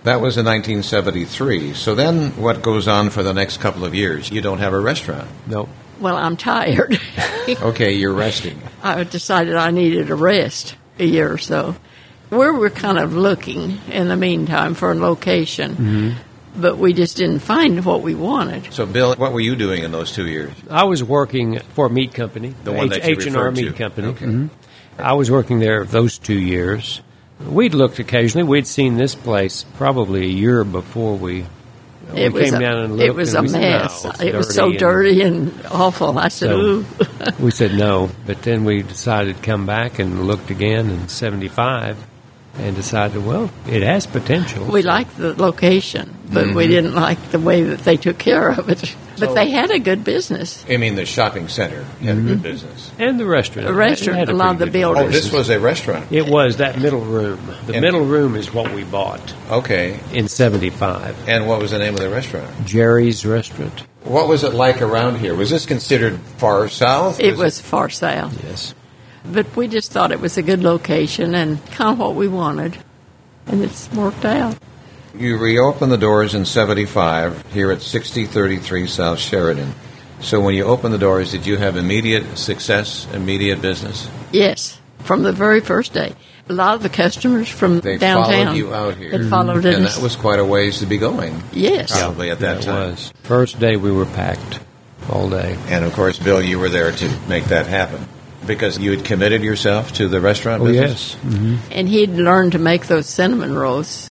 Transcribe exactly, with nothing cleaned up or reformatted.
That was in nineteen seventy-three. So then what goes on for the next couple of years? You don't have a restaurant. No. Well, I'm tired. Okay, you're resting. I decided I needed a rest a year or so. We were kind of looking in the meantime for a location, mm-hmm. but we just didn't find what we wanted. So, Bill, what were you doing in those two years? I was working for a meat company, the one H- that you H and R referred Meat to. Company. Okay. Mm-hmm. I was working there those two years. We'd looked occasionally. We'd seen this place probably a year before we, it we was came a, down and looked. It was and a we mess. Said, no, it's it was so and, dirty and awful. I said, so ooh. we said no, but then we decided to come back and looked again in seventy-five and decided, well, it has potential. We liked the location, but mm-hmm. we didn't like the way that they took care of it. But so, they had a good business. I mean, the shopping center had mm-hmm. a good business. And the restaurant. The restaurant, a, a lot of the buildings. Oh, this was a restaurant. It was, that middle room. The and, middle room is what we bought. Okay. In seventy-five. And what was the name of the restaurant? Jerry's Restaurant. What was it like around here? Was this considered far south? It was, was it? far south. Yes. But we just thought it was a good location and kind of what we wanted. And it's worked out. You reopened the doors in seventy-five here at sixty thirty-three South Sheridan. So when you opened the doors, did you have immediate success, immediate business? Yes, from the very first day. A lot of the customers from they downtown followed you out here. had followed and us. that was quite a ways to be going. Yes. Probably at that yeah, time. It was. First day we were packed all day. And, of course, Bill, you were there to make that happen. Because you had committed yourself to the restaurant oh, business? yes. Mm-hmm. And he'd learned to make those cinnamon rolls